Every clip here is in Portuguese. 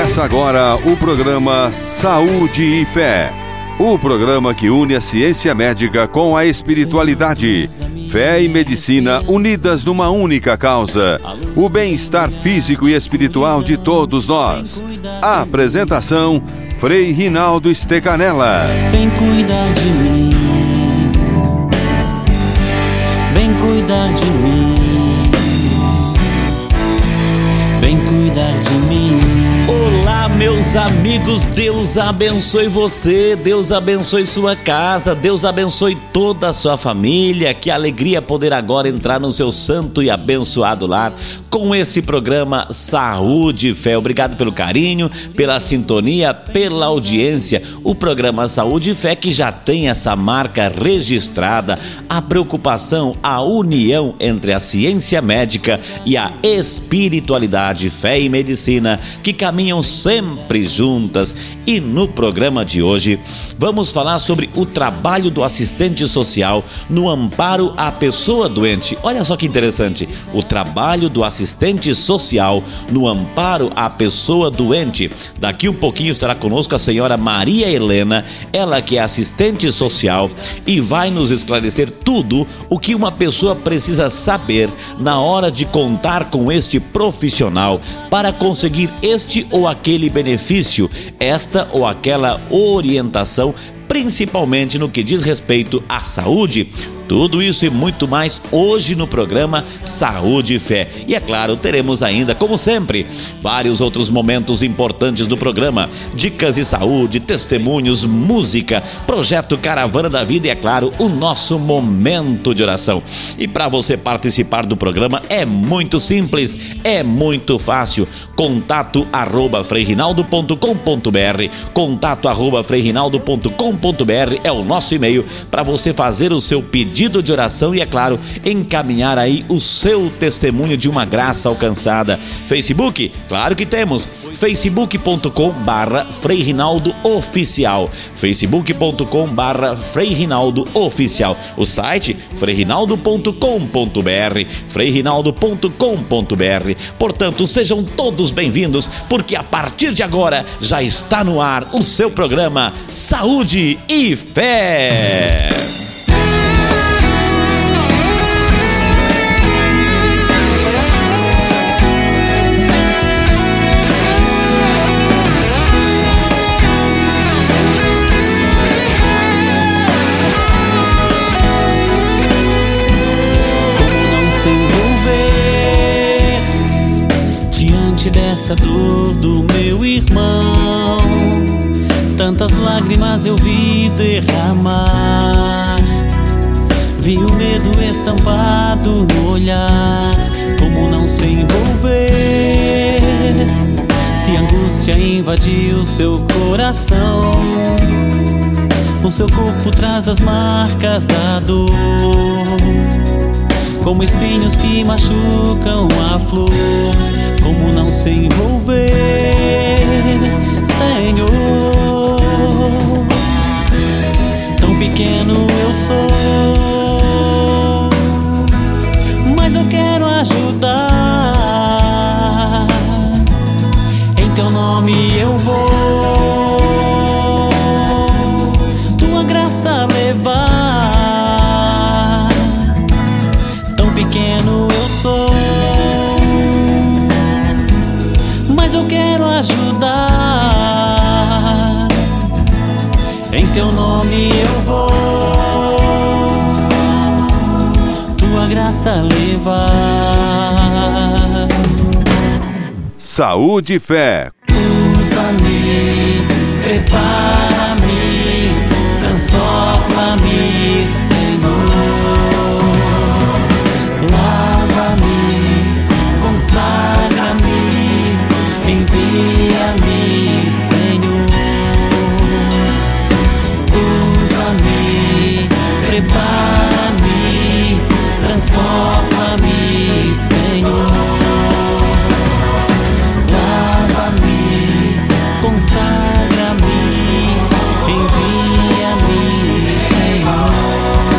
Começa agora o programa Saúde e Fé. O programa que une a ciência médica com a espiritualidade. Fé e medicina unidas numa única causa: o bem-estar físico e espiritual de todos nós. A apresentação: Frei Rinaldo Stecanella. Vem cuidar de mim, vem cuidar de mim, vem cuidar de mim. Olá, meus amigos, Deus abençoe você, Deus abençoe sua casa, Deus abençoe toda a sua família. Que alegria poder agora entrar no seu santo e abençoado lar com esse programa Saúde e Fé. Obrigado pelo carinho, pela sintonia, pela audiência. O programa Saúde e Fé que já tem essa marca registrada, a preocupação, a união entre a ciência médica e a espiritualidade, fé e medicina, que caminham sempre juntas. E no programa de hoje vamos falar sobre o trabalho do assistente social no amparo à pessoa doente. Olha só que interessante, o trabalho do assistente social no amparo à pessoa doente. Daqui um pouquinho estará conosco a senhora Maria Helena, ela que é assistente social e vai nos esclarecer tudo o que uma pessoa precisa saber na hora de contar com este profissional para conseguir este ou aquele benefício, esta ou aquela orientação, principalmente no que diz respeito à saúde. Tudo isso e muito mais hoje no programa Saúde e Fé. E é claro, teremos ainda, como sempre, vários outros momentos importantes do programa: dicas de saúde, testemunhos, música, projeto Caravana da Vida e, é claro, o nosso momento de oração. E para você participar do programa é muito simples, é muito fácil. Contato@freirinaldo.com.br, contato@freirinaldo.com.br é o nosso e-mail para você fazer o seu pedido de oração e, é claro, encaminhar aí o seu testemunho de uma graça alcançada. Facebook? Claro que temos, facebook.com/Frei Rinaldo Oficial, facebook.com/Frei Rinaldo Oficial. O site freirinaldo.com.br, freirinaldo.com.br. Portanto, sejam todos bem-vindos, porque a partir de agora já está no ar o seu programa Saúde e Fé. Dessa dor do meu irmão, tantas lágrimas eu vi derramar, vi o medo estampado no olhar. Como não se envolver se a angústia invadiu seu coração? O seu corpo traz as marcas da dor, como espinhos que machucam a flor. Como não se envolver, Senhor? Tão pequeno eu sou, mas eu quero ajudar. Em teu nome eu vou, tua graça levar. Tão pequeno eu sou, mas eu quero ajudar. Em teu nome eu vou, tua graça levar. Saúde e Fé. Usa-me, prepara-me, transforma-me, Senhor. Lava-me, consagra-me, envia-me, Senhor. Usa-me, prepara-me, transforma-me, Senhor. Lava-me, consagra-me, envia-me, Senhor.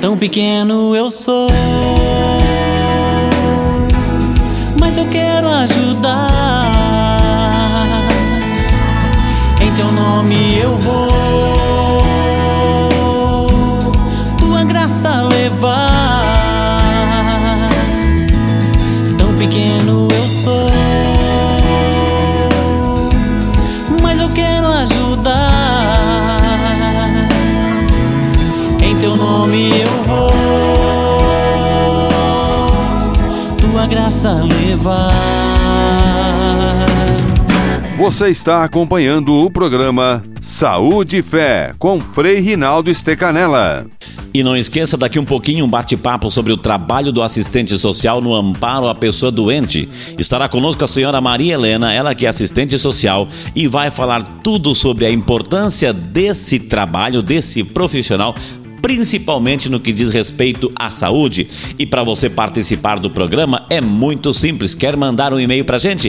Tão pequeno eu sou, mas eu quero ajudar. Em teu nome eu vou tua graça levar. Tão pequeno eu sou, mas eu quero ajudar. Em teu nome eu vou tua graça levar. Você está acompanhando o programa Saúde e Fé com Frei Rinaldo Stecanella. E não esqueça, daqui um pouquinho, um bate-papo sobre o trabalho do assistente social no amparo à pessoa doente. Estará conosco a senhora Maria Helena, ela que é assistente social, e vai falar tudo sobre a importância desse trabalho, desse profissional, principalmente no que diz respeito à saúde. E para você participar do programa é muito simples. Quer mandar um e-mail pra gente?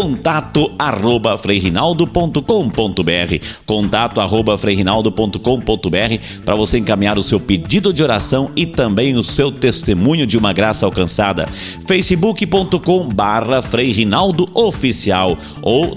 contato@freireinaldo.com.br, contato@freireinaldo.com.br, para você encaminhar o seu pedido de oração e também o seu testemunho de uma graça alcançada. facebook.com/Frei Rinaldo Oficial ou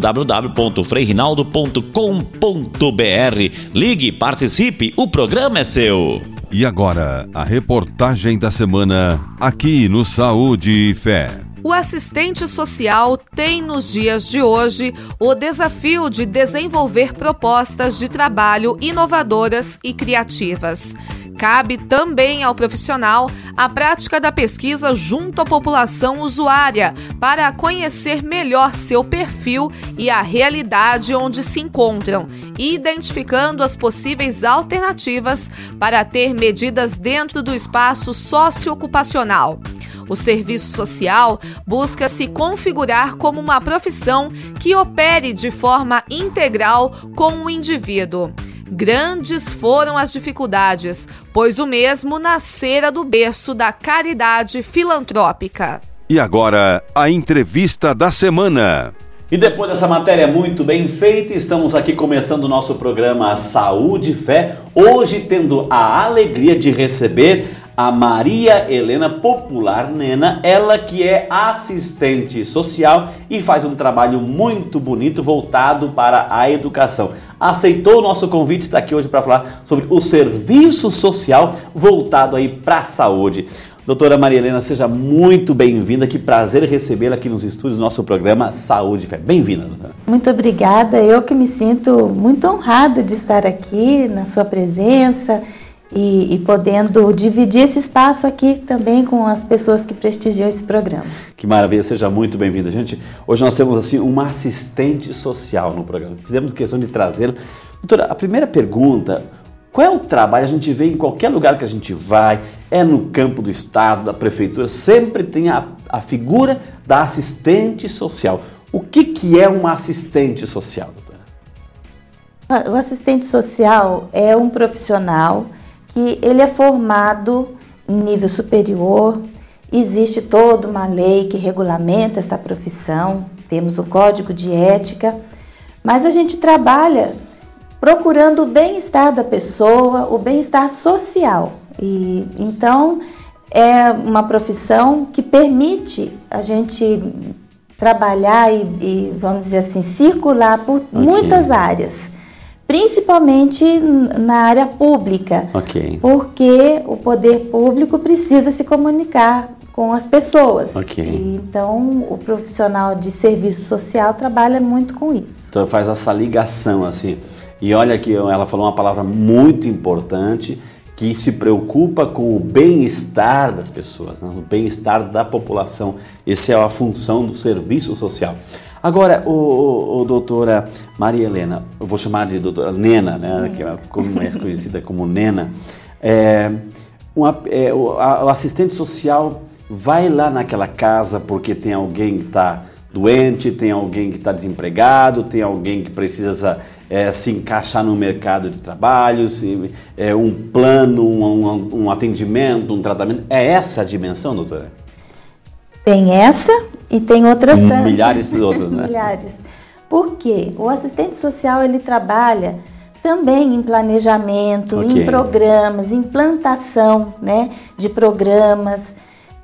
www.freireinaldo.com.br. Ligue, participe, o programa é seu. E agora, a reportagem da semana aqui no Saúde e Fé. O assistente social tem nos dias de hoje o desafio de desenvolver propostas de trabalho inovadoras e criativas. Cabe também ao profissional a prática da pesquisa junto à população usuária para conhecer melhor seu perfil e a realidade onde se encontram, identificando as possíveis alternativas para ter medidas dentro do espaço socioocupacional. O serviço social busca se configurar como uma profissão que opere de forma integral com o indivíduo. Grandes foram as dificuldades, pois o mesmo nascera do berço da caridade filantrópica. E agora, a entrevista da semana. E depois dessa matéria muito bem feita, estamos aqui começando o nosso programa Saúde e Fé, hoje tendo a alegria de receber a Maria Helena, popular Nena, ela que é assistente social e faz um trabalho muito bonito voltado para a educação. Aceitou o nosso convite, está aqui hoje para falar sobre o serviço social voltado aí para a saúde. Doutora Maria Helena, seja muito bem-vinda, que prazer recebê-la aqui nos estúdios do nosso programa Saúde e Fé. Bem-vinda, doutora. Muito obrigada, eu que me sinto muito honrada de estar aqui na sua presença e podendo dividir esse espaço aqui também com as pessoas que prestigiam esse programa. Que maravilha, seja muito bem-vinda. Gente, hoje nós temos assim uma assistente social no programa. Fizemos questão de trazê-la. Doutora, a primeira pergunta, qual é o trabalho? A gente vê em qualquer lugar que a gente vai, é no campo do estado, da prefeitura, sempre tem a figura da assistente social. O que é uma assistente social, doutora? O assistente social é um profissional que ele é formado em nível superior, existe toda uma lei que regulamenta esta profissão, temos um código de ética, mas a gente trabalha procurando o bem-estar da pessoa, o bem-estar social. E então é uma profissão que permite a gente trabalhar e vamos dizer assim, circular por muitas áreas. Principalmente na área pública, porque o poder público precisa se comunicar com as pessoas. E, então, o profissional de serviço social trabalha muito com isso. Então, faz essa ligação, assim. E olha que ela falou uma palavra muito importante, que se preocupa com o bem-estar das pessoas, né? O bem-estar da população. Essa é a função do serviço social. Agora, doutora Maria Helena, eu vou chamar de doutora Nena, né, que é mais conhecida como Nena, o assistente social vai lá naquela casa porque tem alguém que está doente, tem alguém que está desempregado, tem alguém que precisa se encaixar no mercado de trabalho, um plano, um atendimento, um tratamento. É essa a dimensão, doutora? Tem essa e tem outras milhares de outras, né? Milhares. Por quê? O assistente social, ele trabalha também em planejamento, em programas, implantação, né, de programas,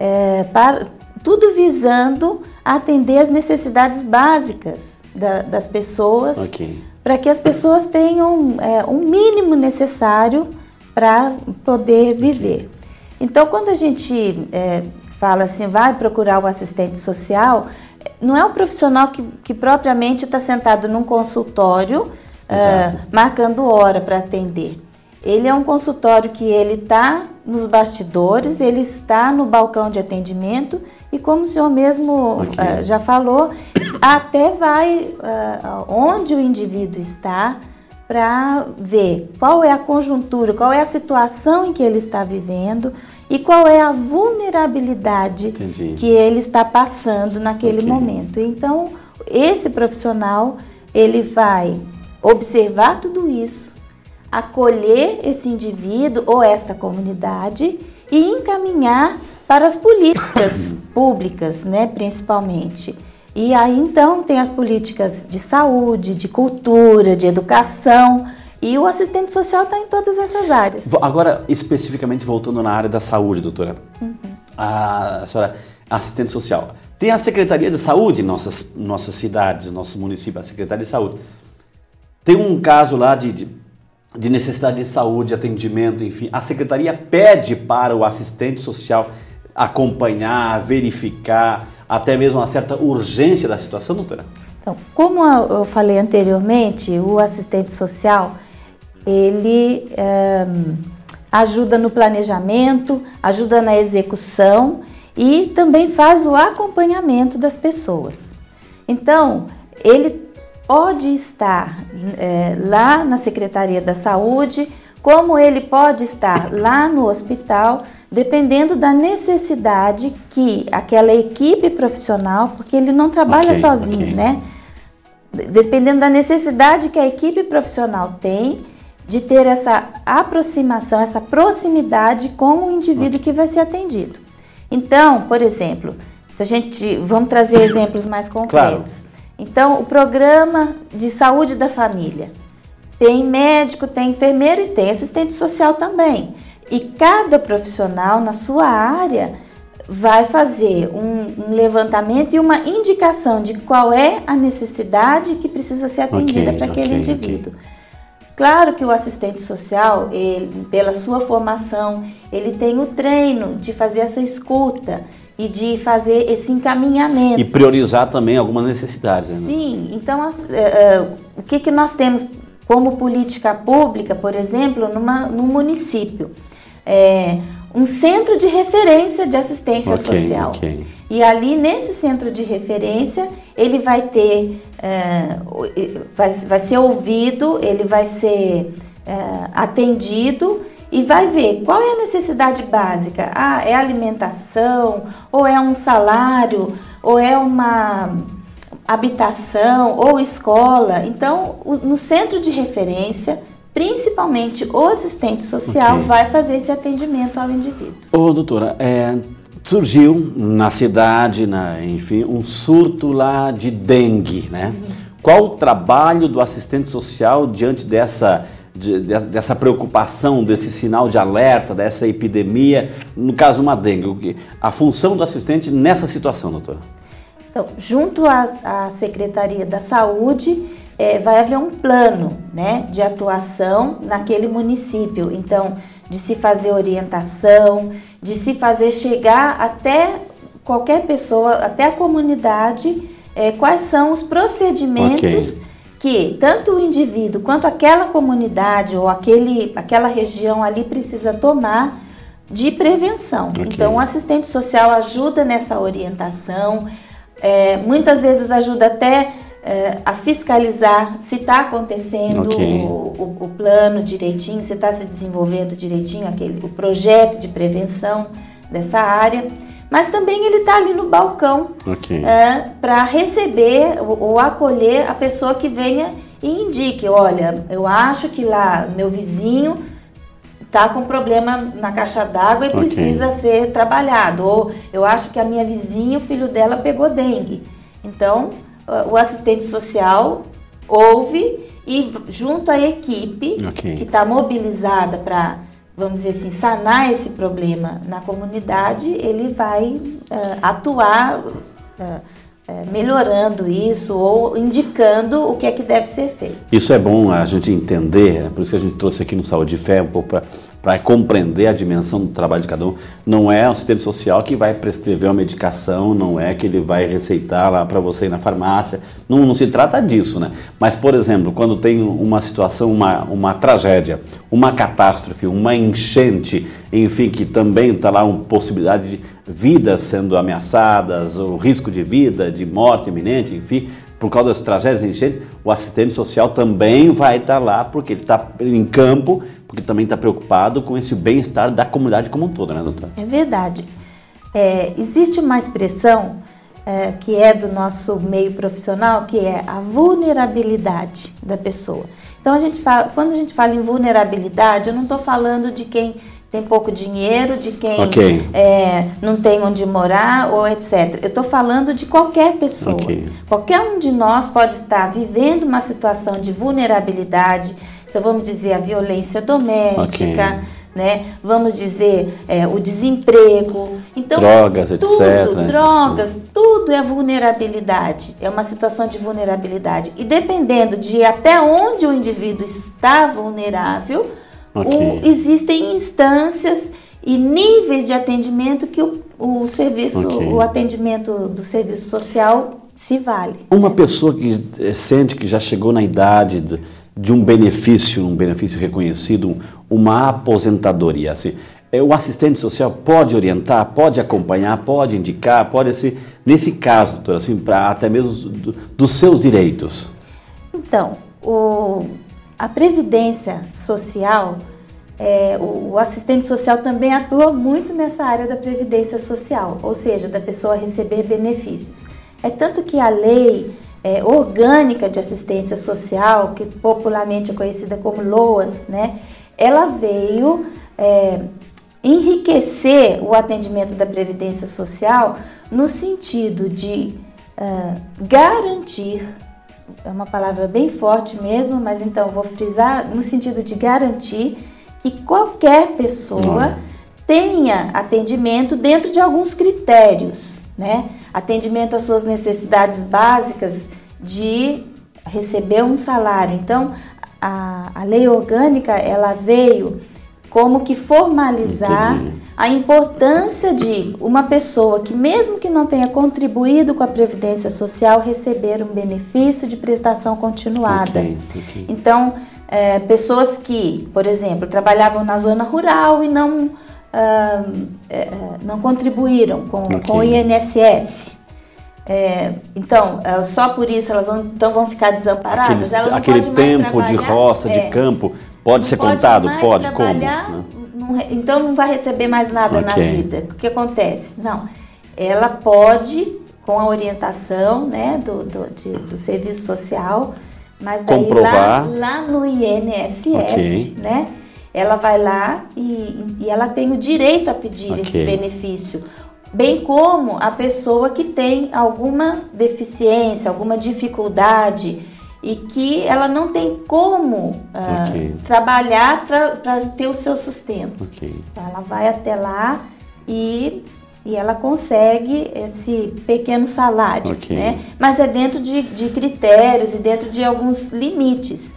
tudo visando atender as necessidades básicas das pessoas, para que as pessoas tenham um mínimo necessário para poder viver. Então, quando a gente fala assim, vai procurar o assistente social, não é um profissional que propriamente está sentado num consultório marcando hora para atender. Ele é um consultório que ele está nos bastidores, ele está no balcão de atendimento e, como o senhor mesmo já falou, até vai onde o indivíduo está para ver qual é a conjuntura, qual é a situação em que ele está vivendo e qual é a vulnerabilidade que ele está passando naquele momento. Então, esse profissional, ele vai observar tudo isso, acolher esse indivíduo ou esta comunidade e encaminhar para as políticas públicas, né, principalmente. E aí, então, tem as políticas de saúde, de cultura, de educação, e o assistente social está em todas essas áreas. Agora, especificamente, voltando na área da saúde, doutora, a senhora, assistente social, tem a Secretaria de Saúde em nossas cidades, nosso município, a Secretaria de Saúde. Tem um caso lá de necessidade de saúde, atendimento, enfim, a Secretaria pede para o assistente social acompanhar, verificar, até mesmo uma certa urgência da situação, doutora? Então, como eu falei anteriormente, o assistente social, ele ajuda no planejamento, ajuda na execução e também faz o acompanhamento das pessoas. Então, ele pode estar lá na Secretaria da Saúde, como ele pode estar lá no hospital, dependendo da necessidade que aquela equipe profissional, porque ele não trabalha sozinho, né? Dependendo da necessidade que a equipe profissional tem de ter essa aproximação, essa proximidade com o indivíduo que vai ser atendido. Então, por exemplo, vamos trazer exemplos mais concretos. Claro. Então, o programa de saúde da família tem médico, tem enfermeiro e tem assistente social também. E cada profissional na sua área vai fazer um levantamento e uma indicação de qual é a necessidade que precisa ser atendida para aquele indivíduo. Claro que o assistente social, ele, pela sua formação, ele tem o treino de fazer essa escuta e de fazer esse encaminhamento. E priorizar também algumas necessidades. Né? Sim, então o que nós temos como política pública, por exemplo, no município? Um centro de referência de assistência social. E ali, nesse centro de referência, ele vai ter, vai ser ouvido, ele vai ser atendido e vai ver qual é a necessidade básica. É alimentação, ou é um salário, ou é uma habitação, ou escola. Então, no centro de referência, principalmente o assistente social vai fazer esse atendimento ao indivíduo. Doutora, surgiu na cidade, enfim, um surto lá de dengue, né? Qual o trabalho do assistente social diante dessa preocupação, desse sinal de alerta, dessa epidemia, no caso uma dengue? A função do assistente nessa situação, doutora? Então, junto à Secretaria da Saúde, vai haver um plano, né, de atuação naquele município. Então, de se fazer orientação, de se fazer chegar até qualquer pessoa, até a comunidade, quais são os procedimentos que tanto o indivíduo quanto aquela comunidade ou aquela região ali precisa tomar de prevenção. Então, o assistente social ajuda nessa orientação, muitas vezes ajuda até a fiscalizar se está acontecendo o plano direitinho, se está se desenvolvendo direitinho o projeto de prevenção dessa área, mas também ele está ali no balcão para receber ou acolher a pessoa que venha e indique, olha, eu acho que lá meu vizinho está com problema na caixa d'água e precisa ser trabalhado, ou eu acho que a minha vizinha, o filho dela pegou dengue. Então, o assistente social ouve e junto à equipe que está mobilizada para, vamos dizer assim, sanar esse problema na comunidade, ele vai atuar melhorando isso ou indicando o que é que deve ser feito. Isso é bom a gente entender, por isso que a gente trouxe aqui no Saúde e Fé um pouco para compreender a dimensão do trabalho de cada um. Não é o assistente social que vai prescrever uma medicação, não é que ele vai receitar lá para você ir na farmácia, não se trata disso, né? Mas, por exemplo, quando tem uma situação, uma tragédia, uma catástrofe, uma enchente, enfim, que também está lá uma possibilidade de vidas sendo ameaçadas, o risco de vida, de morte iminente, enfim, por causa das tragédias e enchentes, o assistente social também vai estar lá, porque ele está em campo, porque também está preocupado com esse bem-estar da comunidade como um todo, né, doutora? É verdade. Existe uma expressão que é do nosso meio profissional, que é a vulnerabilidade da pessoa. Então, quando a gente fala em vulnerabilidade, eu não estou falando de quem tem pouco dinheiro, de quem não tem onde morar, ou etc. Eu estou falando de qualquer pessoa. Qualquer um de nós pode estar vivendo uma situação de vulnerabilidade. Então, vamos dizer, a violência doméstica, né? Vamos dizer, o desemprego. Então, drogas, etc. Drogas, tudo é vulnerabilidade. É uma situação de vulnerabilidade. E dependendo de até onde o indivíduo está vulnerável, existem instâncias e níveis de atendimento que o atendimento do serviço social se vale. Uma pessoa que sente que já chegou na idade de um benefício reconhecido, uma aposentadoria, assim, o assistente social pode orientar, pode acompanhar, pode indicar, pode ser, nesse caso, doutora, assim, para até mesmo dos seus direitos? Então, a previdência social, o assistente social também atua muito nessa área da previdência social, ou seja, da pessoa receber benefícios. É tanto que a lei orgânica de assistência social, que popularmente é conhecida como LOAS, né, ela veio enriquecer o atendimento da previdência social no sentido de garantir. É uma palavra bem forte mesmo, mas então vou frisar no sentido de garantir que qualquer pessoa tenha atendimento dentro de alguns critérios, né? Atendimento às suas necessidades básicas de receber um salário. Então, a lei orgânica, ela veio como que formalizar a importância de uma pessoa que, mesmo que não tenha contribuído com a Previdência Social, receber um benefício de prestação continuada. Então, pessoas que, por exemplo, trabalhavam na zona rural e não contribuíram com o INSS. Então, só por isso elas vão ficar desamparadas. Aquele tempo de roça, de campo, pode ser contado? Pode, como? Então não vai receber mais nada na vida. O que acontece? Não, ela pode, com a orientação, né, do serviço social, mas daí lá no INSS, né, ela vai lá e ela tem o direito a pedir esse benefício, bem como a pessoa que tem alguma deficiência, alguma dificuldade e que ela não tem como trabalhar para ter o seu sustento. Então, ela vai até lá e ela consegue esse pequeno salário, né? Mas é dentro de critérios e dentro de alguns limites.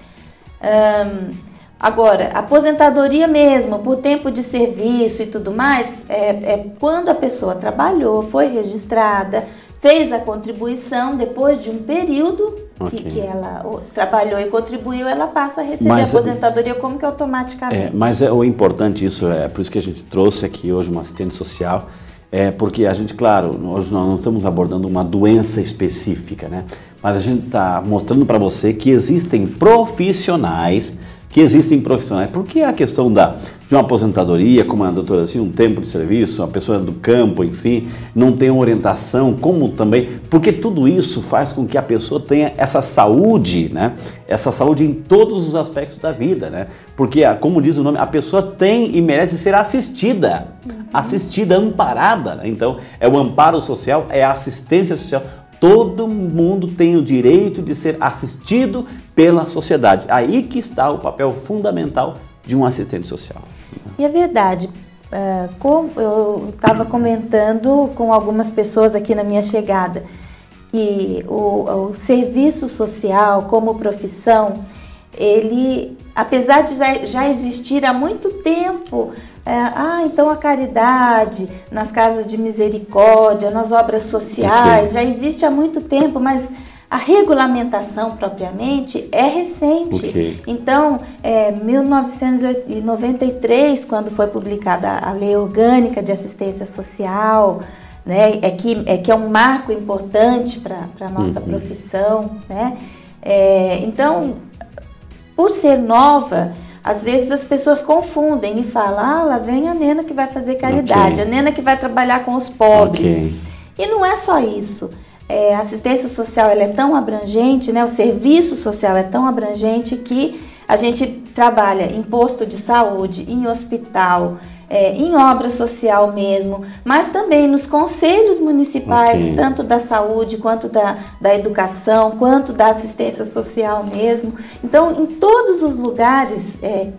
Agora, aposentadoria mesmo, por tempo de serviço e tudo mais, quando a pessoa trabalhou, foi registrada, fez a contribuição, depois de um período que ela trabalhou e contribuiu, ela passa a receber a aposentadoria como que automaticamente. Mas o importante isso, por isso que a gente trouxe aqui hoje uma assistente social, porque a gente, claro, hoje nós não estamos abordando uma doença específica, né? Mas a gente está mostrando para você que existem profissionais, porque a questão de uma aposentadoria, como a doutora disse, um tempo de serviço, uma pessoa do campo, enfim, não tem uma orientação, como também, porque tudo isso faz com que a pessoa tenha essa saúde, né? Essa saúde em todos os aspectos da vida, né? Porque, como diz o nome, a pessoa tem e merece ser assistida, amparada, né? Então, é o amparo social, é a assistência social. Todo mundo tem o direito de ser assistido pela sociedade. Aí que está o papel fundamental de um assistente social. E é verdade, como eu estava comentando com algumas pessoas aqui na minha chegada, que o serviço social como profissão, ele, apesar de já existir há muito tempo, então a caridade nas casas de misericórdia, nas obras sociais, já existe há muito tempo, mas a regulamentação propriamente é recente. Então, 1993, quando foi publicada a Lei Orgânica de Assistência Social, né, que é um marco importante para a nossa profissão, né? Então, por ser nova, às vezes as pessoas confundem e falam, lá vem a nena que vai fazer caridade, a nena que vai trabalhar com os pobres. E não é só isso. A assistência social ela é tão abrangente, né? O serviço social é tão abrangente que a gente trabalha em posto de saúde, em hospital, em obra social mesmo, mas também nos conselhos municipais, tanto da saúde, quanto da educação, quanto da assistência social mesmo. Então, em todos os lugares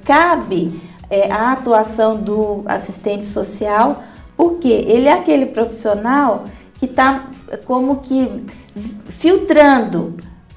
cabe a atuação do assistente social, porque ele é aquele profissional que está como que filtrando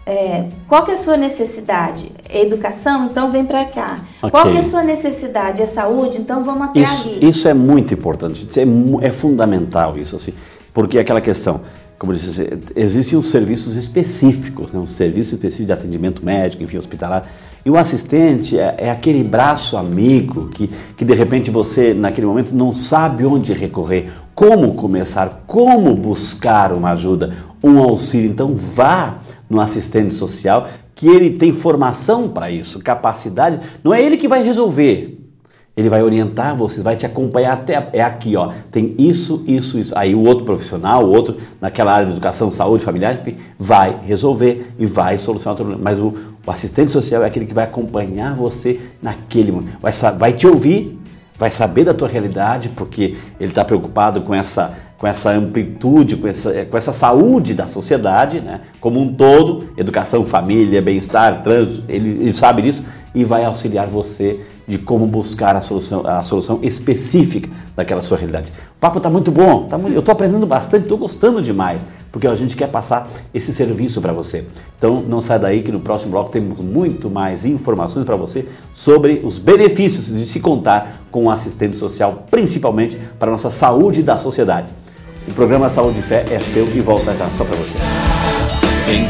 qual que é a sua necessidade? É educação? Então vem para cá. Qual que é a sua necessidade? É saúde? Então vamos até ali. Isso é muito importante, é fundamental isso, assim, porque é aquela questão, como eu disse, existem os serviços específicos, né, um serviço específico de atendimento médico, enfim, hospitalar, e o assistente é aquele braço amigo que de repente você, naquele momento, não sabe onde recorrer, como começar, como buscar uma ajuda, um auxílio. Então vá no assistente social, que ele tem formação para isso, capacidade. Não é ele que vai resolver, ele vai orientar você, vai te acompanhar até aqui, tem isso. Aí o outro profissional, o outro naquela área de educação, saúde, familiar, vai resolver e vai solucionar o problema. Mas o assistente social é aquele que vai acompanhar você naquele momento, vai te ouvir, vai saber da tua realidade, porque ele está preocupado com essa amplitude, com essa saúde da sociedade, né? Como um todo, educação, família, bem-estar, trânsito, ele sabe disso e vai auxiliar você de como buscar a solução específica daquela sua realidade. O papo está muito bom, eu estou aprendendo bastante, estou gostando demais, porque a gente quer passar esse serviço para você. Então não sai daí que no próximo bloco temos muito mais informações para você sobre os benefícios de se contar com um assistente social, principalmente para a nossa saúde da sociedade. O programa Saúde e Fé é seu e volta já só para você. Vem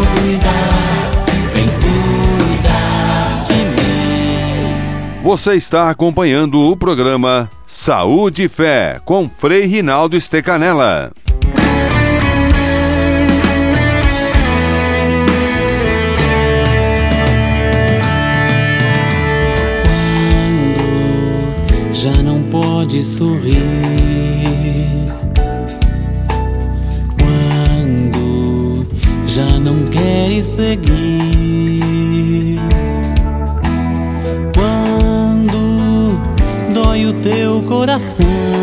cuidar de mim. Você está acompanhando o programa Saúde e Fé com Frei Rinaldo Stecanella. Quando já não pode sorrir, já não queres seguir, quando dói o teu coração,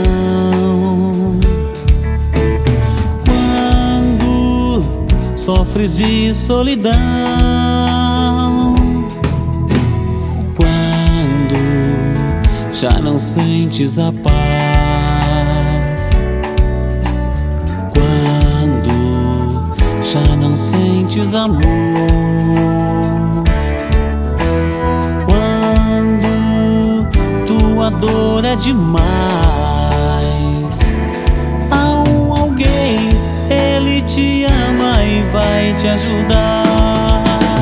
quando sofres de solidão, quando já não sentes a paz, já não sentes amor, quando tua dor é demais, há alguém, ele te ama e vai te ajudar.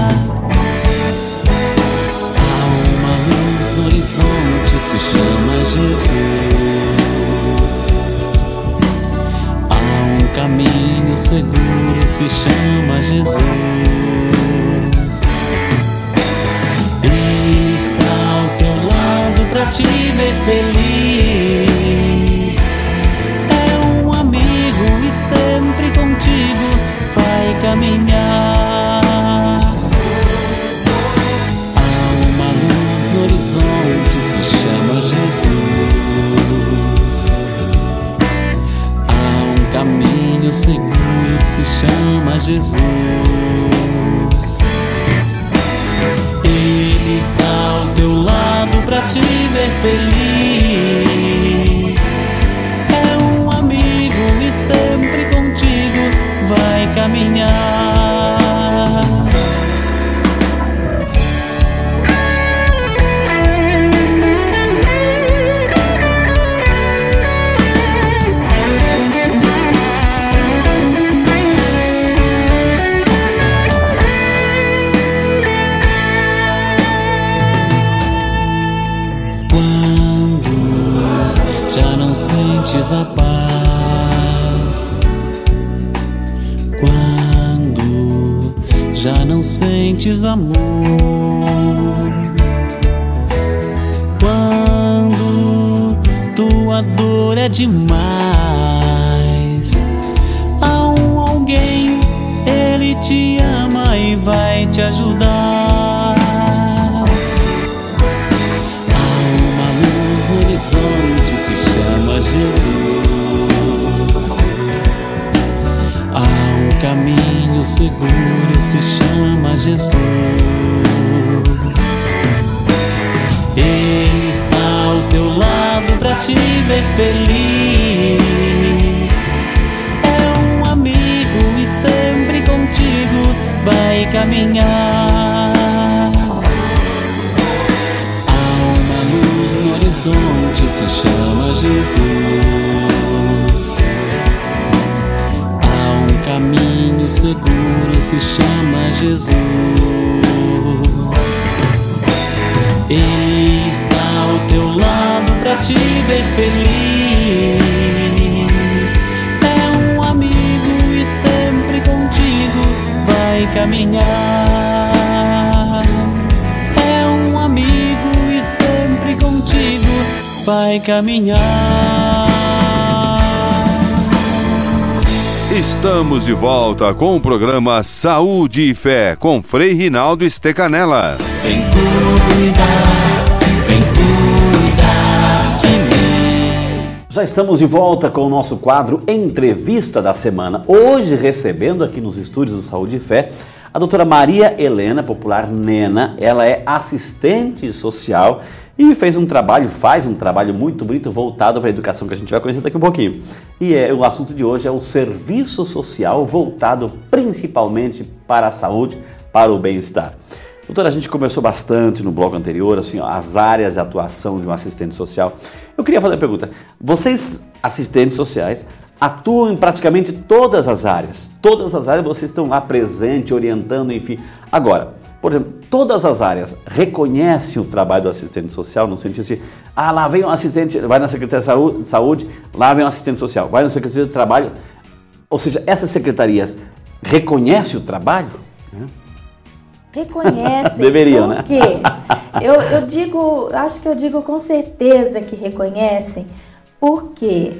Há uma luz no horizonte, se chama Jesus. Há um caminho seguro, se chama Jesus. Ele está ao teu lado pra te ver feliz. É um amigo e sempre contigo vai caminhar. Há uma luz no horizonte, se chama Jesus. Há um caminho seguro, se chama Jesus. não sentes a paz, quando já não sentes amor, quando tua dor é demais, há alguém, ele te ama e vai te ajudar. Há uma luz no horizonte, se chama Jesus. Há um caminho seguro, se chama Jesus. Ele está ao teu lado pra te ver feliz. É um amigo e sempre contigo vai caminhar. Há uma luz no horizonte, se chama Jesus. Há um caminho seguro, se chama Jesus. Ele está ao teu lado pra te ver feliz. É um amigo e sempre contigo vai caminhar. É um amigo e sempre contigo vai caminhar. Estamos de volta com o programa Saúde e Fé com Frei Rinaldo Stecanella. Vem cuidar de mim. Já estamos de volta com o nosso quadro Entrevista da Semana. Hoje recebendo aqui nos estúdios do Saúde e Fé a doutora Maria Helena, popular Nena. Ela é assistente social e faz um trabalho muito bonito voltado para a educação, que a gente vai conhecer daqui um pouquinho. E o assunto de hoje é o serviço social voltado principalmente para a saúde, para o bem-estar. Doutora, a gente conversou bastante no bloco anterior, assim, as áreas de atuação de um assistente social. Eu queria fazer a pergunta, vocês, assistentes sociais, atuam em praticamente todas as áreas vocês estão lá presentes, orientando, enfim. Agora, por exemplo, todas as áreas reconhecem o trabalho do assistente social, no sentido de, lá vem um assistente, vai na Secretaria de Saúde, lá vem um assistente social, vai na Secretaria de Trabalho, ou seja, essas secretarias reconhecem o trabalho? Reconhecem. Deveriam, né? Por quê? Acho que eu digo com certeza que reconhecem, porque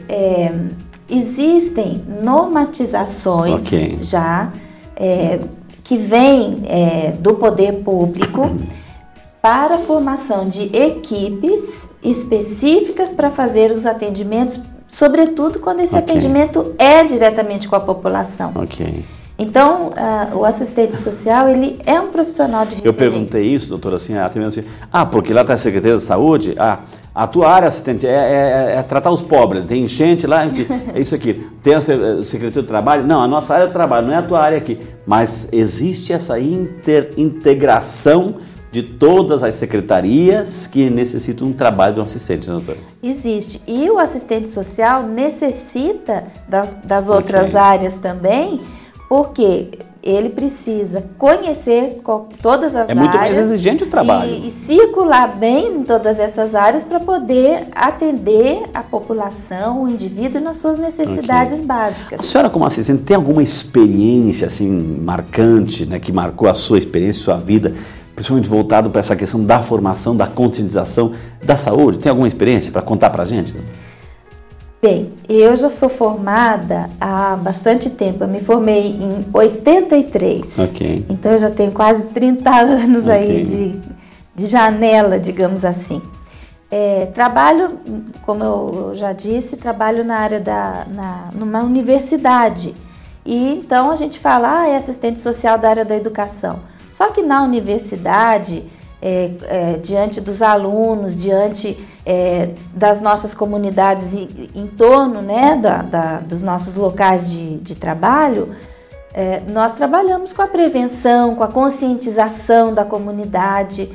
existem normatizações já que vêm do poder público para a formação de equipes específicas para fazer os atendimentos, sobretudo quando esse atendimento é diretamente com a população. Então, o assistente social, ele é um profissional de referência. Eu perguntei isso, doutora, porque lá está a Secretaria de Saúde, a tua área, assistente, é tratar os pobres, tem enchente lá, enfim, é isso aqui. Tem a Secretaria de Trabalho? Não, a nossa área é o trabalho, não é a tua área aqui. Mas existe essa integração de todas as secretarias que necessitam um trabalho de um assistente, né, doutora? Existe. E o assistente social necessita das outras áreas também, porque ele precisa conhecer todas as áreas. É muito mais exigente o trabalho. E circular bem em todas essas áreas para poder atender a população, o indivíduo nas suas necessidades básicas. A senhora, como assistente, tem alguma experiência assim marcante, né, que marcou a sua experiência, a sua vida, principalmente voltado para essa questão da formação, da conscientização da saúde? Tem alguma experiência para contar para a gente? Bem, eu já sou formada há bastante tempo, eu me formei em 83, então eu já tenho quase 30 anos aí de janela, digamos assim. Trabalho, como eu já disse, trabalho na área numa universidade, e então a gente fala, é assistente social da área da educação, só que na universidade, diante dos alunos, diante das nossas comunidades em torno, né, dos nossos locais de trabalho, nós trabalhamos com a prevenção, com a conscientização da comunidade.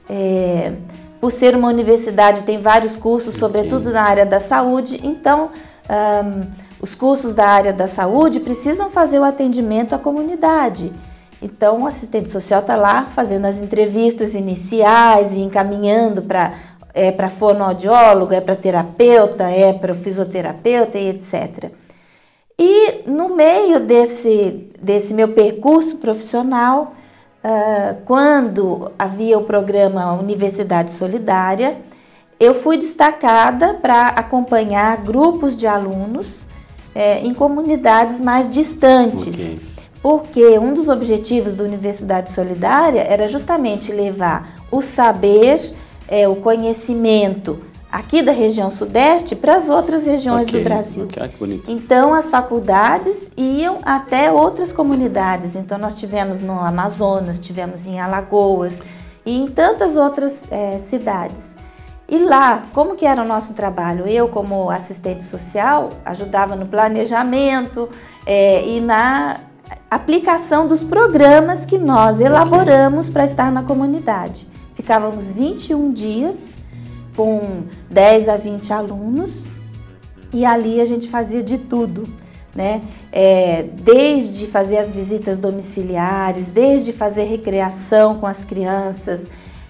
Por ser uma universidade, tem vários cursos, sobretudo na área da saúde, então os cursos da área da saúde precisam fazer o atendimento à comunidade. Então, o assistente social está lá fazendo as entrevistas iniciais e encaminhando para é para fonoaudiólogo, é para terapeuta, é para fisioterapeuta e etc. E no meio desse meu percurso profissional, quando havia o programa Universidade Solidária, eu fui destacada para acompanhar grupos de alunos em comunidades mais distantes. Porque um dos objetivos da Universidade Solidária era justamente levar o saber, o conhecimento aqui da região sudeste para as outras regiões do Brasil. Que bonito. Então as faculdades iam até outras comunidades. Então nós tivemos no Amazonas, tivemos em Alagoas e em tantas outras cidades. E lá, como que era o nosso trabalho? Eu, como assistente social, ajudava no planejamento e na aplicação dos programas que nós elaboramos para estar na comunidade. Ficávamos 21 dias com 10 a 20 alunos e ali a gente fazia de tudo, né? Desde fazer as visitas domiciliares, desde fazer recreação com as crianças,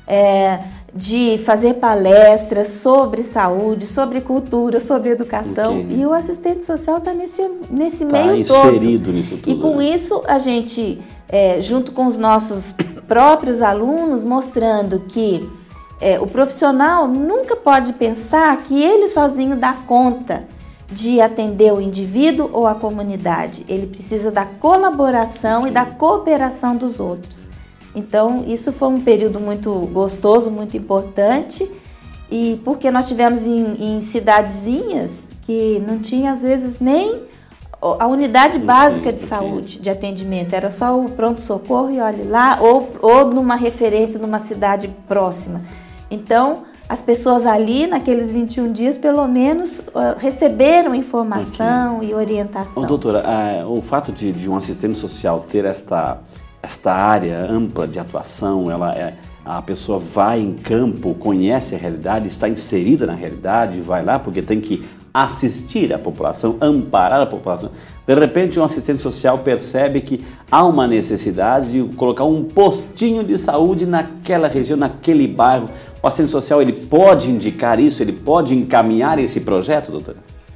de fazer palestras sobre saúde, sobre cultura, sobre educação. E o assistente social está nesse meio todo. Está inserido nisso tudo. E com isso a gente, junto com os nossos próprios alunos, mostrando que o profissional nunca pode pensar que ele sozinho dá conta de atender o indivíduo ou a comunidade. Ele precisa da colaboração e da cooperação dos outros. Então, isso foi um período muito gostoso, muito importante, e porque nós tivemos em cidadezinhas que não tinha, às vezes, nem a unidade básica de saúde, de atendimento, era só o pronto-socorro e olhe lá, ou numa referência numa cidade próxima. Então, as pessoas ali, naqueles 21 dias, pelo menos, receberam informação e orientação. Doutora, o fato de um assistente social ter esta área ampla de atuação, a pessoa vai em campo, conhece a realidade, está inserida na realidade, vai lá porque tem que assistir a população, amparar a população. De repente, um assistente social percebe que há uma necessidade de colocar um postinho de saúde naquela região, naquele bairro. O assistente social, ele pode indicar isso, ele pode encaminhar esse projeto, doutora?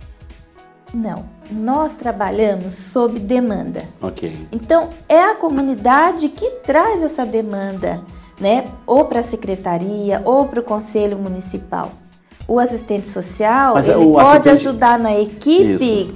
Não, nós trabalhamos sob demanda. Ok. Então, é a comunidade que traz essa demanda, né? Ou para a secretaria, ou para o conselho municipal. O assistente social, pode ajudar na equipe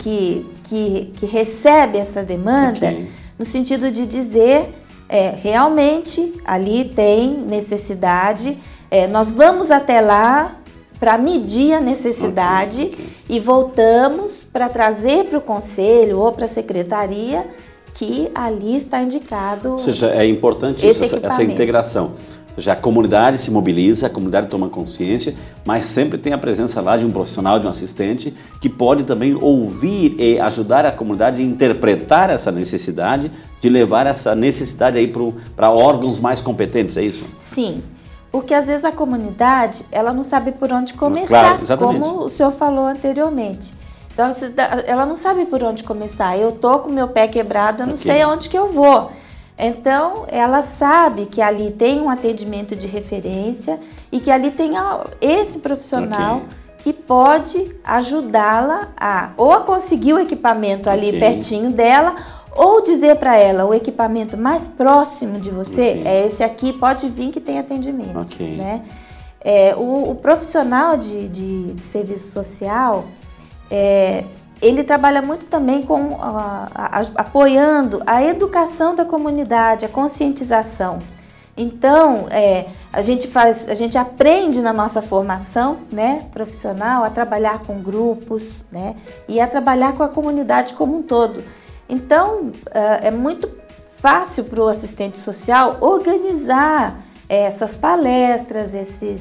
que recebe essa demanda, no sentido de dizer, realmente, ali tem necessidade, nós vamos até lá para medir a necessidade e voltamos para trazer para o conselho ou para a secretaria que ali está indicado. Ou seja, é importante essa integração. Ou seja, a comunidade se mobiliza, a comunidade toma consciência, mas sempre tem a presença lá de um profissional, de um assistente, que pode também ouvir e ajudar a comunidade a interpretar essa necessidade, de levar essa necessidade aí para órgãos mais competentes, é isso? Sim. Porque às vezes a comunidade, ela não sabe por onde começar, como o senhor falou anteriormente. Então, ela não sabe por onde começar. Eu tô com o meu pé quebrado, eu não sei aonde que eu vou. Então, ela sabe que ali tem um atendimento de referência e que ali tem esse profissional que pode ajudá-la ou a conseguir o equipamento ali pertinho dela, ou dizer para ela, o equipamento mais próximo de você é esse aqui, pode vir que tem atendimento. Né? O profissional de serviço social, ele trabalha muito também com apoiando a educação da comunidade, a conscientização. Então, a gente aprende na nossa formação, né, profissional a trabalhar com grupos, né, e a trabalhar com a comunidade como um todo. Então, é muito fácil para o assistente social organizar essas palestras,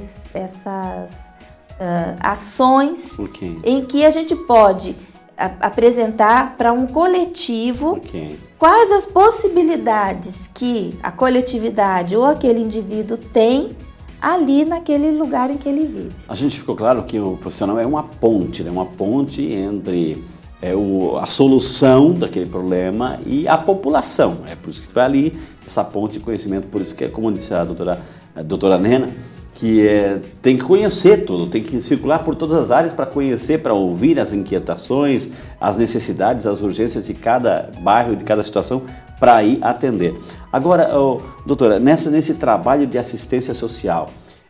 essas ações em que a gente pode apresentar para um coletivo quais as possibilidades que a coletividade ou aquele indivíduo tem ali naquele lugar em que ele vive. A gente ficou claro que o profissional é uma ponte, né? Uma ponte entre a solução daquele problema e a população. É por isso que vai ali essa ponte de conhecimento, por isso que, como disse a doutora Nena, tem que conhecer tudo, tem que circular por todas as áreas para conhecer, para ouvir as inquietações, as necessidades, as urgências de cada bairro, de cada situação, para ir atender. Agora, doutora, nesse trabalho de assistência social,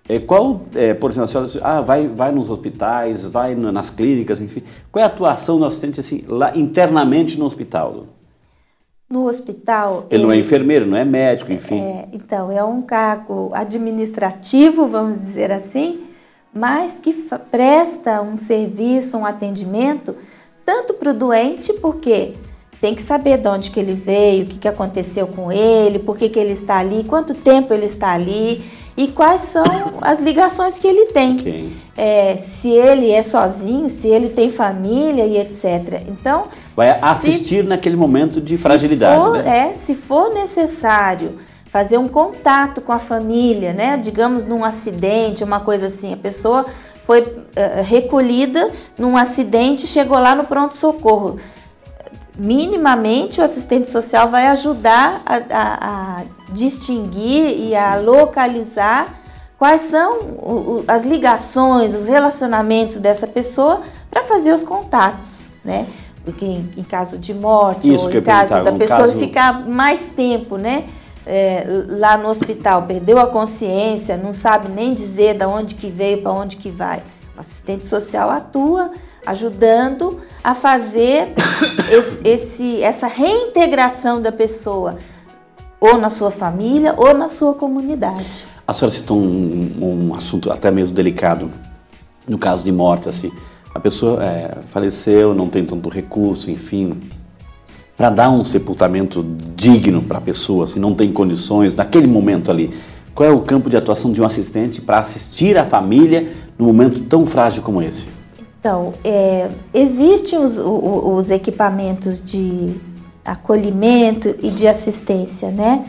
por exemplo, a senhora vai nos hospitais, vai nas clínicas, enfim, qual é a atuação do assistente assim, lá internamente no hospital? No hospital... Ele não é enfermeiro, não é médico, enfim. Então, é um cargo administrativo, vamos dizer assim, mas que presta um serviço, um atendimento, tanto para o doente, porque tem que saber de onde que ele veio, o que aconteceu com ele, por que ele está ali, quanto tempo ele está ali e quais são as ligações que ele tem. Okay. Se ele é sozinho, se ele tem família e etc. Então, vai assistir naquele momento de fragilidade, né? Se for necessário fazer um contato com a família, né? Digamos num acidente, uma coisa assim, a pessoa foi recolhida num acidente e chegou lá no pronto-socorro. Minimamente o assistente social vai ajudar a distinguir e a localizar quais são as ligações, os relacionamentos dessa pessoa para fazer os contatos, né? Porque em caso de morte ou em caso da pessoa ficar mais tempo, né? Lá no hospital, perdeu a consciência, não sabe nem dizer de onde que veio, para onde que vai. O assistente social atua ajudando a fazer essa reintegração da pessoa, ou na sua família, ou na sua comunidade. A senhora citou um assunto até mesmo delicado, no caso de morte, assim, a pessoa faleceu, não tem tanto recurso, enfim, para dar um sepultamento digno para a pessoa, assim, não tem condições naquele momento ali. Qual é o campo de atuação de um assistente para assistir a família num momento tão frágil como esse? Então, existem os equipamentos de acolhimento e de assistência, né?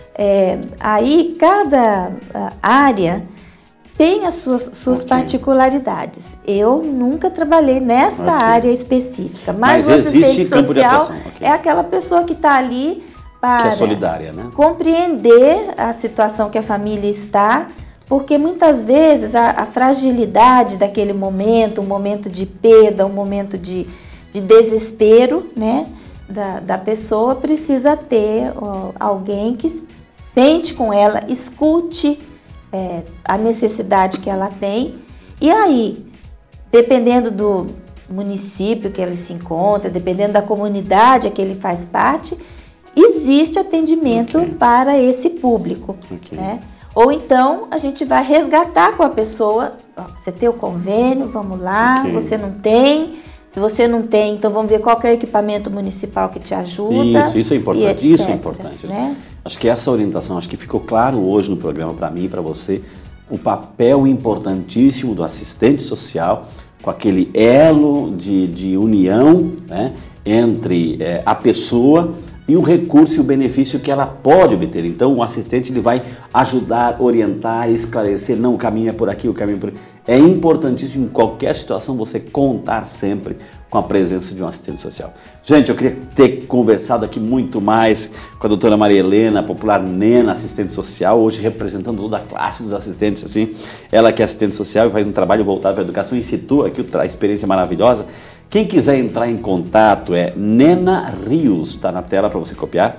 Aí cada área tem as suas particularidades. Eu nunca trabalhei nessa área específica, mas o assistente social é aquela pessoa que está ali para que é solidária, né? Compreender a situação que a família está, porque muitas vezes a fragilidade daquele momento, um momento de perda, um momento de desespero, né, da pessoa, precisa ter alguém que sente com ela, escute a necessidade que ela tem. E aí, dependendo do município que ele se encontra, dependendo da comunidade a que ele faz parte, existe atendimento para esse público, né? Ou então a gente vai resgatar com a pessoa, você tem o convênio, vamos lá, você não tem, se você não tem, então vamos ver qual que é o equipamento municipal que te ajuda. Isso é importante, etc, isso é importante. Né? Acho que essa orientação, acho que ficou claro hoje no programa para mim e para você, o papel importantíssimo do assistente social com aquele elo de união, né, entre a pessoa e o recurso e o benefício que ela pode obter. Então o assistente ele vai ajudar, orientar, esclarecer, não, o caminho é por aqui, o caminho é por aqui. É importantíssimo em qualquer situação você contar sempre com a presença de um assistente social. Gente, eu queria ter conversado aqui muito mais com a doutora Maria Helena, popular Nena, assistente social, hoje representando toda a classe dos assistentes, assim. Ela que é assistente social e faz um trabalho voltado para a educação e situa aqui a experiência maravilhosa. Quem quiser entrar em contato é Nena Rios, está na tela para você copiar,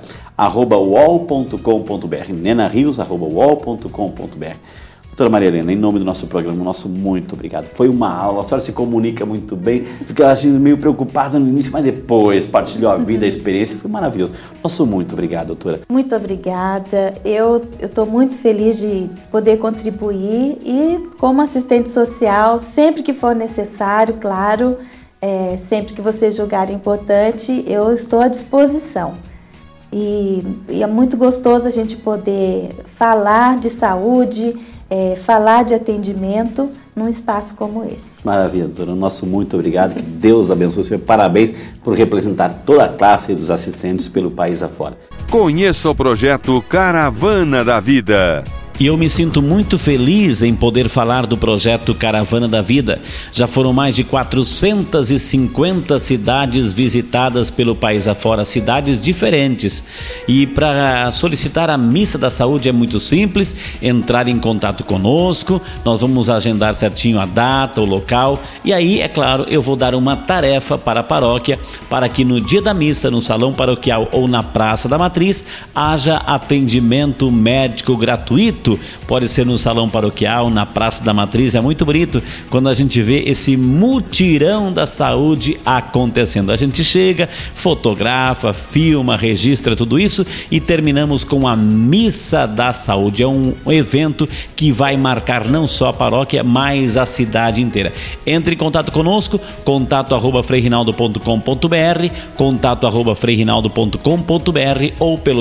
@uol.com.br, nenarios@uol.com.br. Doutora Maria Helena, em nome do nosso programa, nosso muito obrigado. Foi uma aula, a senhora se comunica muito bem, fica meio preocupada no início, mas depois partilhou a vida, a experiência, foi maravilhoso. Nosso muito obrigado, doutora. Muito obrigada, eu estou muito feliz de poder contribuir e como assistente social, sempre que for necessário, claro, sempre que vocês julgarem importante, eu estou à disposição. E é muito gostoso a gente poder falar de saúde, falar de atendimento num espaço como esse. Maravilha, doutora. Nosso muito obrigado. Que Deus abençoe o senhor. Parabéns por representar toda a classe dos assistentes pelo país afora. Conheça o projeto Caravana da Vida. E eu me sinto muito feliz em poder falar do projeto Caravana da Vida. Já foram mais de 450 cidades visitadas pelo país afora, cidades diferentes. E para solicitar a Missa da Saúde é muito simples, entrar em contato conosco, nós vamos agendar certinho a data, o local, e aí, é claro, eu vou dar uma tarefa para a paróquia, para que no dia da missa, no salão paroquial ou na Praça da Matriz, haja atendimento médico gratuito. Pode ser no salão paroquial, na Praça da Matriz. É muito bonito quando a gente vê esse mutirão da saúde acontecendo. A gente chega, fotografa, filma, registra tudo isso e terminamos com a Missa da Saúde. É um evento que vai marcar não só a paróquia, mas a cidade inteira. Entre em contato conosco, contato@freirinaldo.com.br, contato@freirinaldo.com.br ou pelo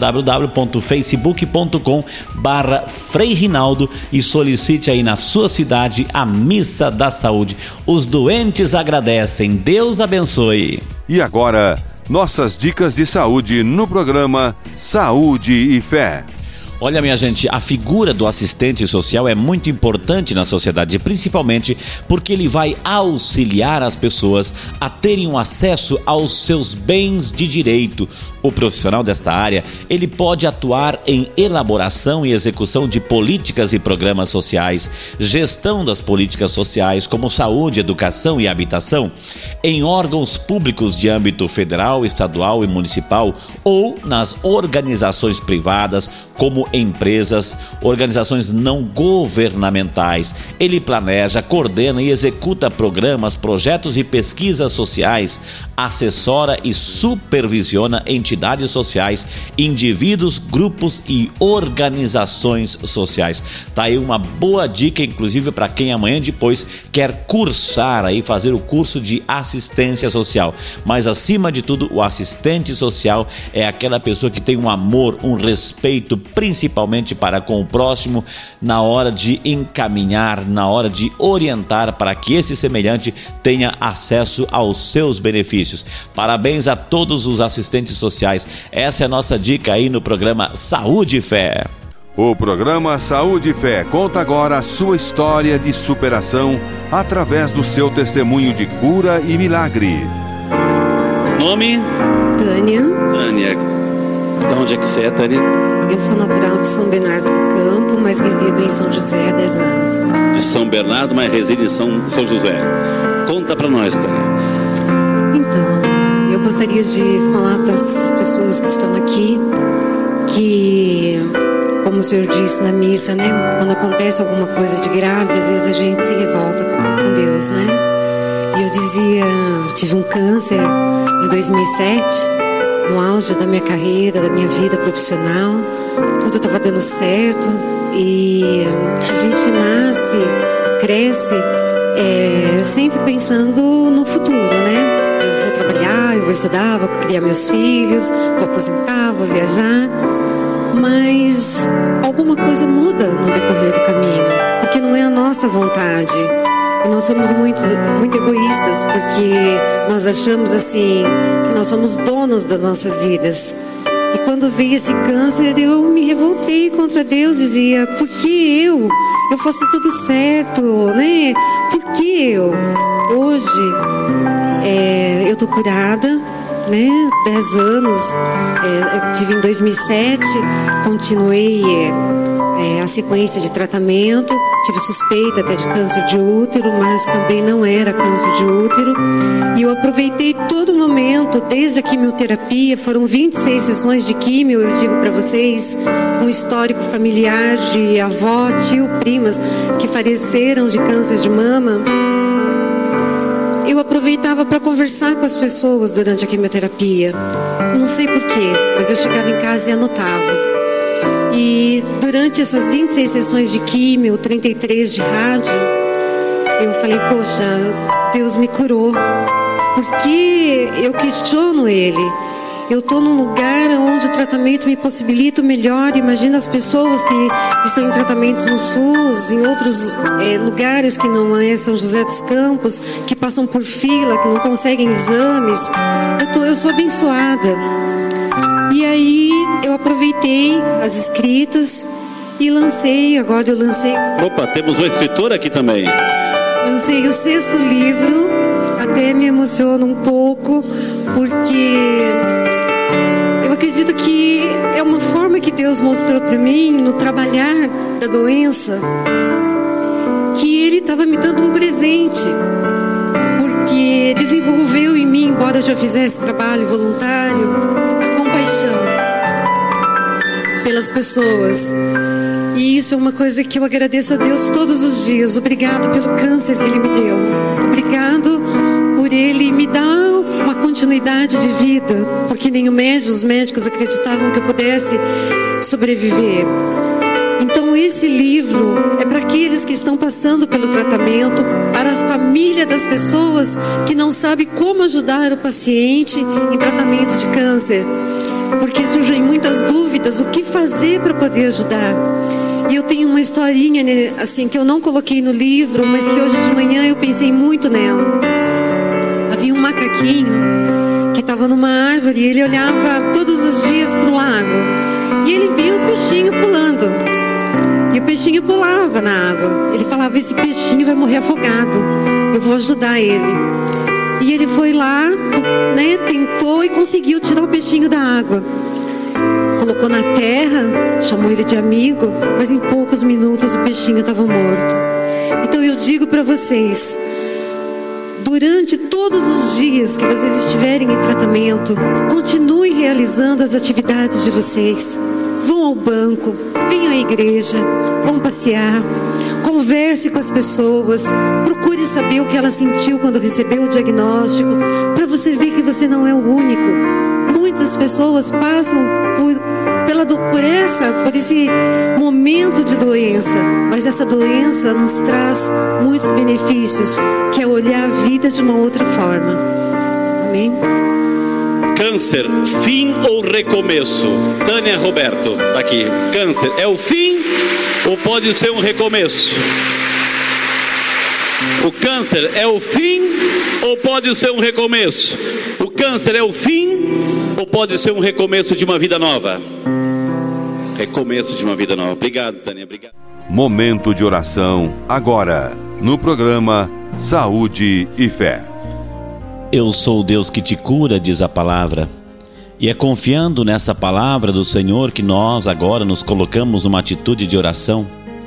www.facebook.com/Frei Rinaldo e solicite aí na sua cidade a Missa da Saúde. Os doentes agradecem. Deus abençoe. E agora, nossas dicas de saúde no programa Saúde e Fé. Olha, minha gente, a figura do assistente social é muito importante na sociedade, principalmente porque ele vai auxiliar as pessoas a terem um acesso aos seus bens de direito. O profissional desta área, ele pode atuar em elaboração e execução de políticas e programas sociais, gestão das políticas sociais como saúde, educação e habitação, em órgãos públicos de âmbito federal, estadual e municipal ou nas organizações privadas como empresas, organizações não governamentais. Ele planeja, coordena e executa programas, projetos e pesquisas sociais, assessora e supervisiona entidades sociais, indivíduos, grupos e organizações sociais. Tá aí uma boa dica, inclusive para quem amanhã depois quer cursar aí, fazer o curso de assistência social. Mas acima de tudo, o assistente social é aquela pessoa que tem um amor, um respeito, principalmente para com o próximo, na hora de encaminhar, na hora de orientar para que esse semelhante tenha acesso aos seus benefícios. Parabéns a todos os assistentes sociais. Essa é a nossa dica aí no programa Saúde e Fé. O programa Saúde e Fé conta agora a sua história de superação através do seu testemunho de cura e milagre. Nome? Tânia. Tânia. De onde é que você é, Tânia? Eu sou natural de São Bernardo do Campo, mas resido em São José há 10 anos. De São Bernardo, mas reside em São José. Conta pra nós, Tânia. Então, eu gostaria de falar para as pessoas que estão aqui que, como o senhor disse na missa, né? Quando acontece alguma coisa de grave, às vezes a gente se revolta com Deus, né? E eu dizia, tive um câncer em 2007, no auge da minha carreira, da minha vida profissional, tudo estava dando certo e a gente nasce, cresce sempre pensando no futuro, né? Eu vou trabalhar, eu vou estudar, vou criar meus filhos, vou aposentar, vou viajar, mas alguma coisa muda no decorrer do caminho, porque não é a nossa vontade. E nós somos muito egoístas, porque nós achamos assim que nós somos donos das nossas vidas. E quando veio esse câncer, eu me revoltei contra Deus, dizia, por que eu? Eu faço tudo certo, né? Por que eu? Hoje, eu tô curada, né? 10 anos, tive em 2007, continuei a sequência de tratamento, tive suspeita até de câncer de útero, mas também não era câncer de útero, e eu aproveitei todo o momento, desde a quimioterapia, foram 26 sessões de quimio, eu digo para vocês, um histórico familiar de avó, tio, primas, que faleceram de câncer de mama. Eu aproveitava para conversar com as pessoas durante a quimioterapia, não sei porquê, mas eu chegava em casa e anotava. E durante essas 26 sessões de químio, 33 de rádio, eu falei, poxa, Deus me curou. Porque eu questiono Ele. Eu estou num lugar onde o tratamento me possibilita o melhor. Imagina as pessoas que estão em tratamentos no SUS, em outros lugares que não é São José dos Campos, que passam por fila, que não conseguem exames. Eu sou abençoada. E aí eu aproveitei as escritas E agora eu lancei... Opa, temos uma escritora aqui também. Lancei o 6º livro, até me emociona um pouco, porque eu acredito que é uma forma que Deus mostrou para mim, no trabalhar da doença, que Ele estava me dando um presente, porque desenvolveu em mim, embora eu já fizesse trabalho voluntário, a compaixão pelas pessoas. E isso é uma coisa que eu agradeço a Deus todos os dias. Obrigado pelo câncer que Ele me deu. Obrigado por Ele me dar uma continuidade de vida, porque nem os médicos acreditavam que eu pudesse sobreviver. Então esse livro é para aqueles que estão passando pelo tratamento, para a família das pessoas que não sabem como ajudar o paciente em tratamento de câncer, porque surgem muitas dúvidas, o que fazer para poder ajudar. E eu tenho uma historinha, né, assim, que eu não coloquei no livro, mas que hoje de manhã eu pensei muito nela. Havia um macaquinho que estava numa árvore e ele olhava todos os dias para o lago. E ele via o peixinho pulando. E o peixinho pulava na água. Ele falava, esse peixinho vai morrer afogado, eu vou ajudar ele. E ele foi lá, né, tentou e conseguiu tirar o peixinho da água. Colocou na terra, chamou ele de amigo, mas em poucos minutos o peixinho estava morto. Então eu digo para vocês, durante todos os dias que vocês estiverem em tratamento, continuem realizando as atividades de vocês. Vão ao banco, venham à igreja, vão passear, converse com as pessoas, procure saber o que ela sentiu quando recebeu o diagnóstico, para você ver que você não é o único. Muitas pessoas passam por esse momento de doença, mas essa doença nos traz muitos benefícios, que é olhar a vida de uma outra forma. Amém? Câncer, fim ou recomeço? Tânia Roberto, tá aqui. Câncer, é o fim ou pode ser um recomeço? O câncer é o fim ou pode ser um recomeço? O câncer é o fim ou pode ser um recomeço de uma vida nova? Recomeço de uma vida nova. Obrigado, Tânia. Obrigado. Momento de oração agora, no programa Saúde e Fé. Eu sou o Deus que te cura, diz a palavra. E é confiando nessa palavra do Senhor que nós agora nos colocamos numa atitude de oração.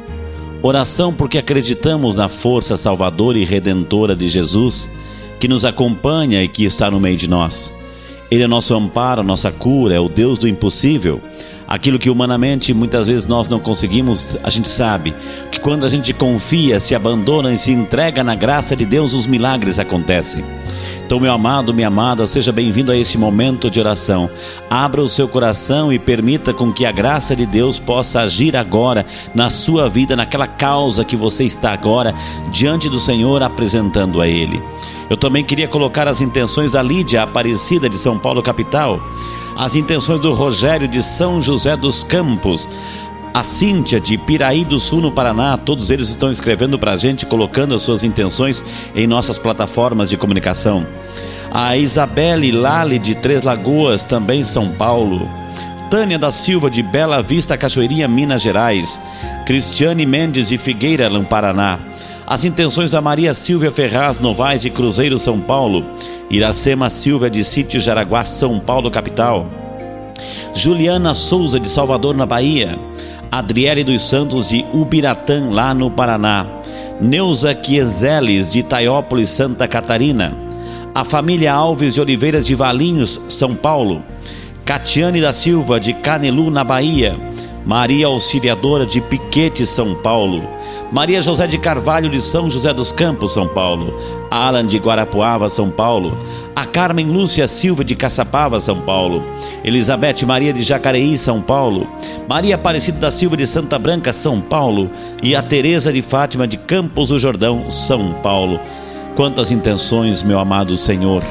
Oração porque acreditamos na força salvadora e redentora de Jesus, que nos acompanha e que está no meio de nós. Ele é nosso amparo, nossa cura, é o Deus do impossível. Aquilo que humanamente muitas vezes nós não conseguimos, a gente sabe que quando a gente confia, se abandona e se entrega na graça de Deus, os milagres acontecem. Então, meu amado, minha amada, seja bem-vindo a este momento de oração. Abra o seu coração e permita com que a graça de Deus possa agir agora na sua vida, naquela causa que você está agora diante do Senhor apresentando a Ele. Eu também queria colocar as intenções da Lídia Aparecida de São Paulo, capital. As intenções do Rogério de São José dos Campos, a Cíntia de Piraí do Sul, no Paraná. Todos eles estão escrevendo para a gente, colocando as suas intenções em nossas plataformas de comunicação. A Isabelle Lali de Três Lagoas, também São Paulo. Tânia da Silva de Bela Vista, Cachoeirinha, Minas Gerais. Cristiane Mendes de Figueira, no Paraná. As intenções da Maria Silvia Ferraz Novaes de Cruzeiro, São Paulo. Iracema Silva de Sítio Jaraguá, São Paulo, capital. Juliana Souza de Salvador, na Bahia. Adriele dos Santos de Ubiratã, lá no Paraná. Neuza Quieseles de Itaiópolis, Santa Catarina. A família Alves de Oliveira de Valinhos, São Paulo. Catiane da Silva de Canelu, na Bahia. Maria Auxiliadora de Piquete, São Paulo. Maria José de Carvalho de São José dos Campos, São Paulo. Alan de Guarapuava, São Paulo. A Carmen Lúcia Silva de Caçapava, São Paulo. Elizabeth Maria de Jacareí, São Paulo. Maria Aparecida da Silva de Santa Branca, São Paulo. E a Tereza de Fátima de Campos do Jordão, São Paulo. Quantas intenções, meu amado Senhor.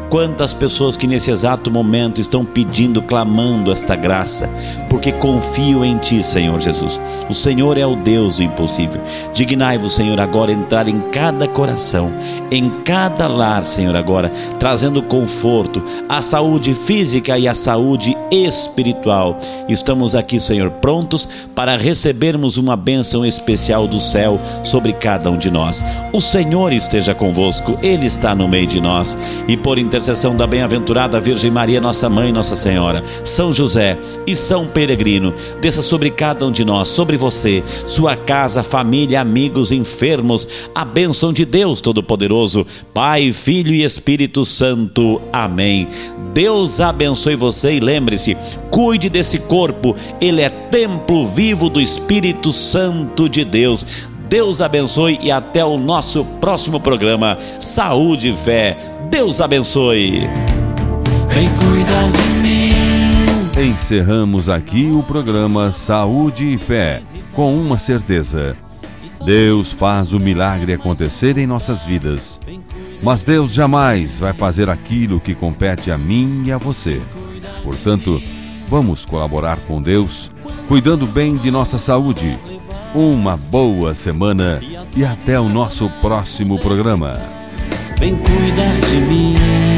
Quantas pessoas que nesse exato momento estão pedindo, clamando esta graça, porque confiam em Ti, Senhor Jesus. O Senhor é o Deus do impossível. Dignai-vos, Senhor, agora entrar em cada coração, em cada lar, Senhor, agora, trazendo conforto, a saúde física e a saúde espiritual. Estamos aqui, Senhor, prontos para recebermos uma bênção especial do céu sobre cada um de nós. O Senhor esteja convosco, Ele está no meio de nós. E por intercessão da bem-aventurada Virgem Maria, nossa Mãe, Nossa Senhora, São José e São Peregrino, desça sobre cada um de nós, sobre você, sua casa, família, amigos, enfermos, a bênção de Deus Todo-Poderoso, Pai, Filho e Espírito Santo. Amém. Deus abençoe você e lembre-se, cuide desse corpo, ele é templo vivo do Espírito Santo de Deus. Deus abençoe e até o nosso próximo programa Saúde e Fé. Deus abençoe. Vem cuidar de mim. Encerramos aqui o programa Saúde e Fé, com uma certeza: Deus faz o milagre acontecer em nossas vidas. Mas Deus jamais vai fazer aquilo que compete a mim e a você. Portanto, vamos colaborar com Deus, cuidando bem de nossa saúde. Uma boa semana e até o nosso próximo programa. Vem cuidar de mim.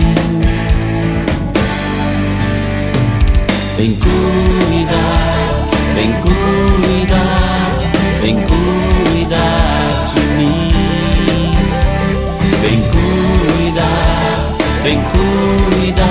Vem cuidar, vem cuidar, vem cuidar de mim. Vem cuidar, vem cuidar.